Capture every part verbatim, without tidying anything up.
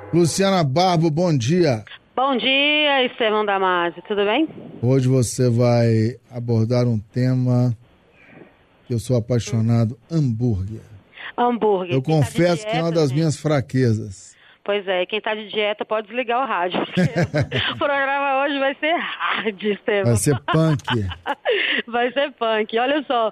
Luciana Barbo, bom dia. Bom dia, Estevão Damasio, tudo bem? Hoje você vai abordar um tema que eu sou apaixonado, hambúrguer. Hambúrguer. Eu Quem confesso tá de dieta, que é uma das gente, minhas fraquezas. Pois é, quem tá de dieta pode desligar o rádio, porque o programa hoje vai ser hard, Estevão. Vai ser punk. Vai ser punk. Olha só,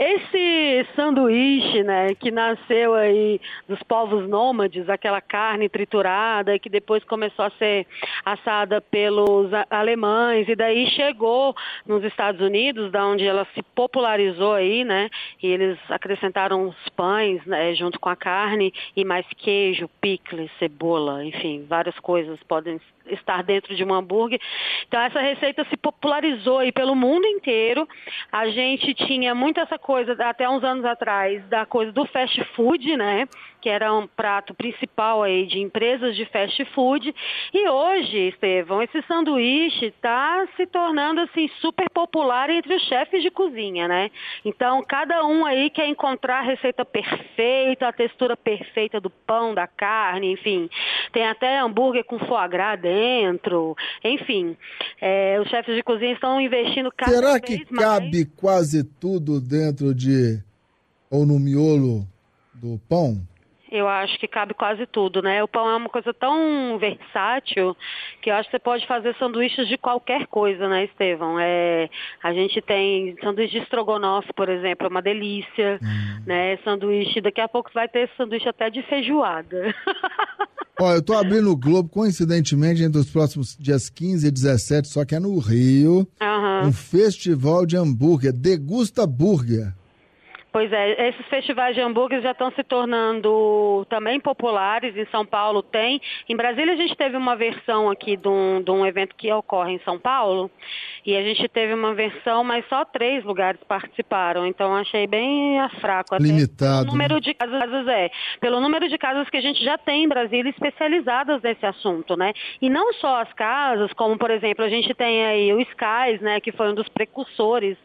esse sanduíche, né, que nasceu aí dos povos nômades, aquela carne triturada, que depois começou a ser assada pelos alemães, e daí chegou nos Estados Unidos, da onde ela se popularizou aí, né, e eles acrescentaram os pães, né, junto com a carne, e mais queijo, picles, cebola, enfim, várias coisas podem estar dentro de um hambúrguer. Então essa receita se popularizou aí pelo mundo inteiro. A gente tinha muito essa coisa, até uns anos atrás, da coisa do fast food, né? Que era um prato principal aí de empresas de fast food. E hoje, Estevão, esse sanduíche está se tornando assim super popular entre os chefes de cozinha, né? Então cada um aí quer encontrar a receita perfeita, a textura perfeita do pão, da carne, enfim. Tem até hambúrguer com foie gras dentro, enfim. É, os chefes de cozinha estão investindo cada Será vez que mais. cabe quase tudo dentro de, ou no miolo do pão? Eu acho que cabe quase tudo, né? O pão é uma coisa tão versátil que eu acho que você pode fazer sanduíches de qualquer coisa, né, Estevão? É, a gente tem sanduíche de estrogonofe, por exemplo, é uma delícia, hum. né? Sanduíche, daqui a pouco vai ter sanduíche até de feijoada. Ó, eu tô abrindo o Globo, coincidentemente, entre os próximos dias quinze e dezessete, só que é no Rio, uhum. um festival de hambúrguer, Degusta Burger. Pois é, esses festivais de hambúrgueres já estão se tornando também populares. Em São Paulo tem. Em Brasília a gente teve uma versão aqui de um, de um evento que ocorre em São Paulo. E a gente teve uma versão, mas só três lugares participaram. Então achei bem fraco. Até limitado. Pelo número né? de casas, é. Pelo número de casas que a gente já tem em Brasília especializadas nesse assunto, né? E não só as casas, como por exemplo, a gente tem aí o Skies, né? Que foi um dos precursores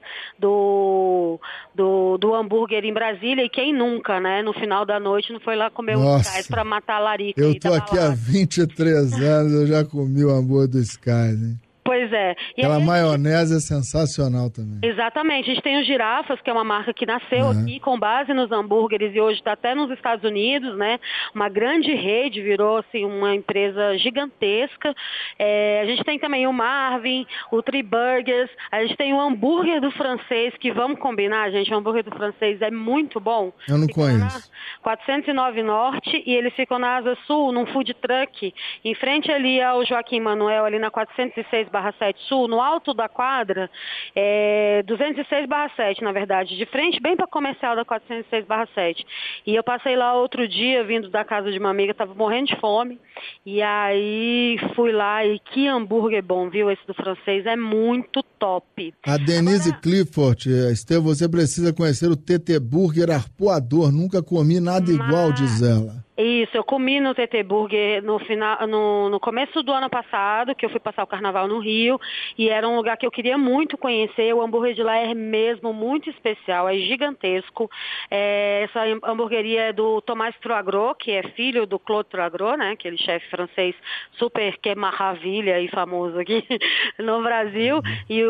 do, do, do hambúrguer em Brasília, e quem nunca, né? No final da noite não foi lá comer um Skies pra matar a larica. Eu tô aqui há vinte e três anos, eu já comi o hambúrguer do Skies, hein? Pois é. E Aquela aí, maionese é sensacional também. Exatamente. A gente tem o Girafas, que é uma marca que nasceu uhum. aqui com base nos hambúrgueres e hoje está até nos Estados Unidos, né? Uma grande rede, virou assim, uma empresa gigantesca. É, a gente tem também o Marvin, o Three Burgers, a gente tem o hambúrguer do francês, que vamos combinar, gente, o hambúrguer do francês é muito bom. Eu não Fica conheço. quatrocentos e nove Norte, e eles ficam na Asa Sul, num food truck, em frente ali ao Joaquim Manuel, ali na quatrocentos e seis barra sete Sul, no alto da quadra, é, duzentos e seis barra sete, na verdade, de frente bem para comercial da quatrocentos e seis barra sete. E eu passei lá outro dia, vindo da casa de uma amiga, tava morrendo de fome, e aí fui lá, e que hambúrguer bom, viu? Esse do francês é muito top. A Denise Agora... Clifford, Estevão, você precisa conhecer o T T Burger Arpoador, nunca comi nada Mas... igual, diz ela. Isso, eu comi no T T Burger no, final, no, no começo do ano passado, que eu fui passar o carnaval no Rio, e era um lugar que eu queria muito conhecer. O hambúrguer de lá é mesmo muito especial, é gigantesco. É, essa hambúrgueria é do Tomás Troagro, que é filho do Claude Troagro, né, aquele chefe francês super que é maravilha e famoso aqui no Brasil. E,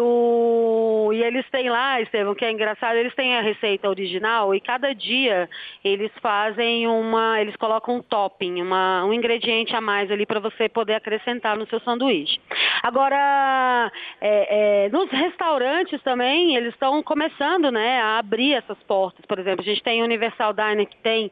o, e eles têm lá, Estevão, que é engraçado, eles têm a receita original e cada dia eles fazem uma, eles colocam um topping, uma, um ingrediente a mais ali para você poder acrescentar no seu sanduíche. Agora, é, é, nos restaurantes também, eles estão começando, né, a abrir essas portas. Por exemplo, a gente tem o Universal Diner, que tem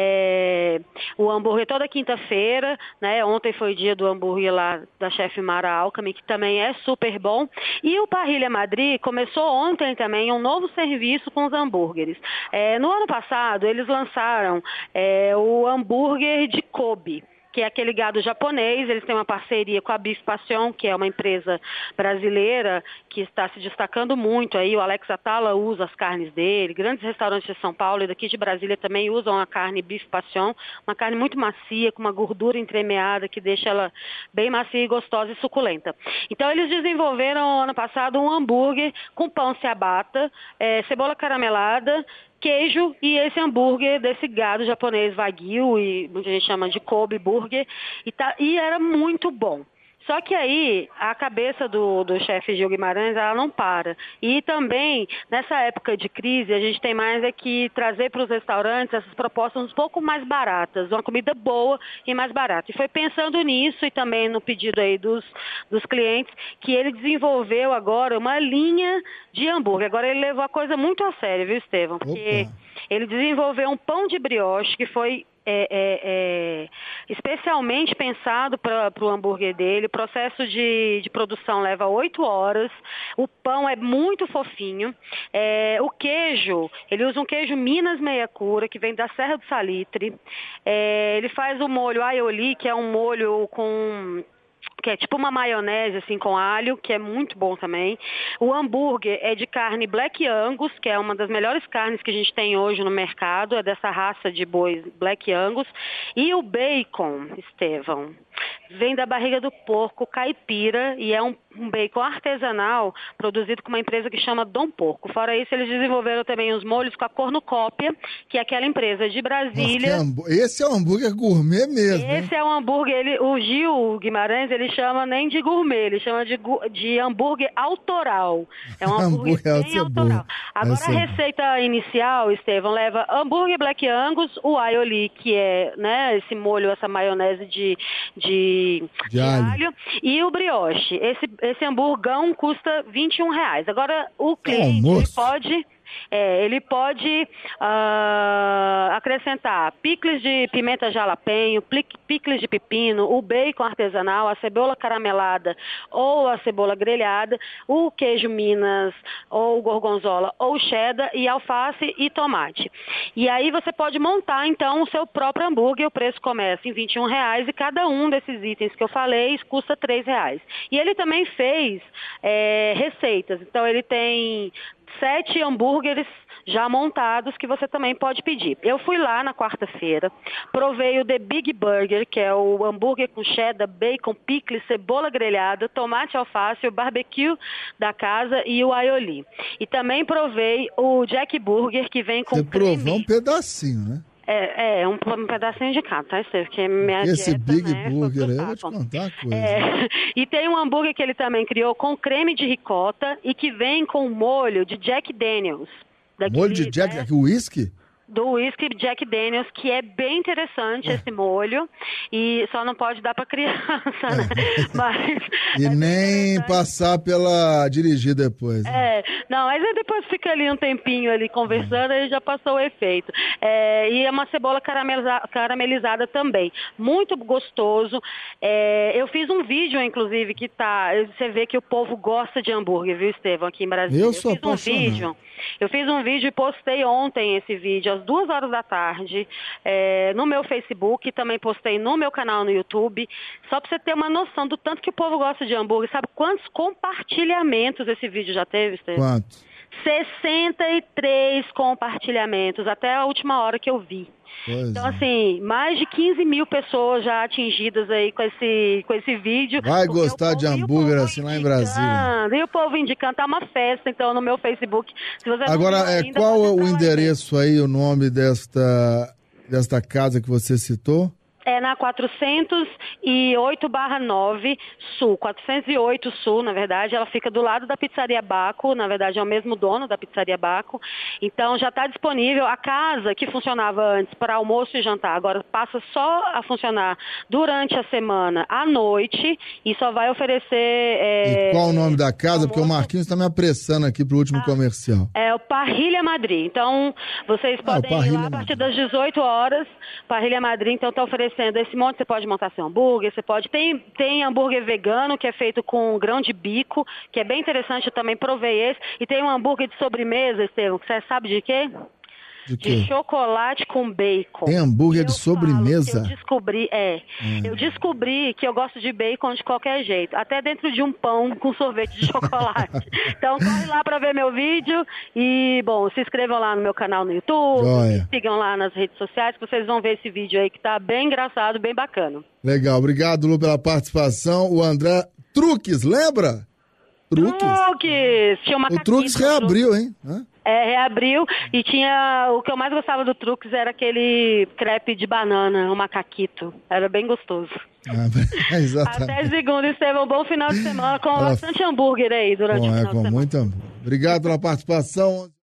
é, o hambúrguer toda quinta-feira, né, ontem foi o dia do hambúrguer lá da chefe Mara Alckmin, que também é super bom. E o Parrilha Madrid começou ontem também um novo serviço com os hambúrgueres. É, no ano passado, eles lançaram é, o hambúrguer hambúrguer de Kobe, que é aquele gado japonês. Eles têm uma parceria com a Beef Passion, que é uma empresa brasileira que está se destacando muito aí. O Alex Atala usa as carnes dele, grandes restaurantes de São Paulo e daqui de Brasília também usam a carne Beef Passion, uma carne muito macia, com uma gordura entremeada que deixa ela bem macia e gostosa e suculenta. Então eles desenvolveram ano passado um hambúrguer com pão ciabatta, é, cebola caramelada, queijo e esse hambúrguer desse gado japonês Wagyu, e muita gente chama de Kobe Burger, e, tá, e era muito bom. Só que aí a cabeça do, do chefe Gil Guimarães, ela não para. E também, nessa época de crise, a gente tem mais é que trazer para os restaurantes essas propostas um pouco mais baratas, uma comida boa e mais barata. E foi pensando nisso e também no pedido aí dos, dos clientes que ele desenvolveu agora uma linha de hambúrguer. Agora ele levou a coisa muito a sério, viu, Estevão? Porque Opa. ele desenvolveu um pão de brioche que foi É, é, é, especialmente pensado para o hambúrguer dele. O processo de, de produção leva oito horas. O pão é muito fofinho. É, o queijo, ele usa um queijo Minas Meia Cura, que vem da Serra do Salitre. É, ele faz o molho aioli, que é um molho com... que é tipo uma maionese assim com alho, que é muito bom também. O hambúrguer é de carne Black Angus, que é uma das melhores carnes que a gente tem hoje no mercado, é dessa raça de bois Black Angus. E o bacon, Estevão, vem da barriga do porco caipira e é um, um bacon artesanal produzido com uma empresa que chama Dom Porco. Fora isso, eles desenvolveram também os molhos com a cornucópia, que é aquela empresa de Brasília. Nossa, esse é um hambúrguer gourmet mesmo. Esse hein? é um hambúrguer, ele, o Gil Guimarães, ele chama nem de gourmet, ele chama de, de hambúrguer autoral. É um hambúrguer, hambúrguer bem autoral. Agora essa a receita inicial, Estevão, leva hambúrguer Black Angus, o aioli, que é, né, esse molho, essa maionese de, de, de, de alho. alho, e o brioche. Esse, esse hamburgão custa vinte e um reais. Agora o cliente é um ele pode... É, ele pode uh, acrescentar picles de pimenta jalapeño, picles de pepino, o bacon artesanal, a cebola caramelada ou a cebola grelhada, o queijo Minas ou gorgonzola ou cheddar e alface e tomate. E aí você pode montar então o seu próprio hambúrguer, o preço começa em vinte e um reais e cada um desses itens que eu falei custa três reais. E ele também fez é, receitas, então ele tem sete hambúrgueres já montados que você também pode pedir. Eu fui lá na quarta-feira, provei o The Big Burger, que é o hambúrguer com cheddar, bacon, picles, cebola grelhada, tomate, alface, o barbecue da casa e o aioli. E também provei o Jack Burger, que vem com Você creme. provou um pedacinho, né? É, é um, um pedacinho de cada, tá, Estevão? Que minha Esse dieta, Big né, Burger aí, eu vou te contar uma coisa. É, e tem um hambúrguer que ele também criou com creme de ricota e que vem com molho de Jack Daniels. Daquele, molho de Jack, né, whisky? do whisky Jack Daniels, que é bem interessante esse molho, e só não pode dar para criança, né? Mas e é nem passar pela dirigir depois. Né? É, não, mas aí depois fica ali um tempinho ali conversando e já passou o efeito. É, e é uma cebola carameliza, caramelizada também, muito gostoso. É, eu fiz um vídeo, inclusive, que tá, você vê que o povo gosta de hambúrguer, viu, Estevão, aqui em Brasília. Eu sou eu fiz um apaixonado. vídeo, eu fiz um vídeo e postei ontem esse vídeo, às duas horas da tarde, é, no meu Facebook, também postei no meu canal no YouTube, só para você ter uma noção do tanto que o povo gosta de hambúrguer. Sabe quantos compartilhamentos esse vídeo já teve, Estevão? Quantos? sessenta e três compartilhamentos, até a última hora que eu vi. Pois então, é. assim, mais de quinze mil pessoas já atingidas aí com esse, com esse vídeo. Vai gostar de hambúrguer assim lá em Brasília. E o povo indicando, tá uma festa, então, no meu Facebook. Se você Agora, não é, ainda, qual pode o entrar lá endereço aí, o nome desta, desta casa que você citou? É na quatrocentos e oito barra nove Sul, quatrocentos e oito Sul, na verdade, ela fica do lado da Pizzaria Baco, na verdade é o mesmo dono da Pizzaria Baco, então já está disponível. A casa que funcionava antes para almoço e jantar, agora passa só a funcionar durante a semana à noite e só vai oferecer... É, e qual o nome da casa? almoço. Porque o Marquinhos está me apressando aqui para o último ah, comercial. É o Parrilha Madrid, então vocês podem ah, ir lá a partir das dezoito horas, Parrilha Madrid, então está oferecendo esse monte, você pode montar seu hambúrguer, você pode... Tem, tem hambúrguer vegano, que é feito com grão de bico, que é bem interessante, eu também provei esse. E tem um hambúrguer de sobremesa, Estevão, que você sabe de quê? De, de chocolate com bacon. Tem hambúrguer de eu sobremesa? Eu descobri, é, hum. eu descobri que eu gosto de bacon de qualquer jeito, até dentro de um pão com sorvete de chocolate. Então corre lá para ver meu vídeo e, bom, se inscrevam lá no meu canal no YouTube, Joia. sigam lá nas redes sociais que vocês vão ver esse vídeo aí que tá bem engraçado, bem bacana. Legal, obrigado, Lu, pela participação. O André Truques, lembra? Truques! Truques! Tinha uma o Truques reabriu, hein? Hã? É, reabriu e tinha... O que eu mais gostava do Trux era aquele crepe de banana, o macaquito. Era bem gostoso. Ah, exatamente. Até segunda, Estevão. Bom final de semana com Ela... bastante hambúrguer aí durante Bom, o final é, de com semana. muito hambúrguer. Obrigado pela participação.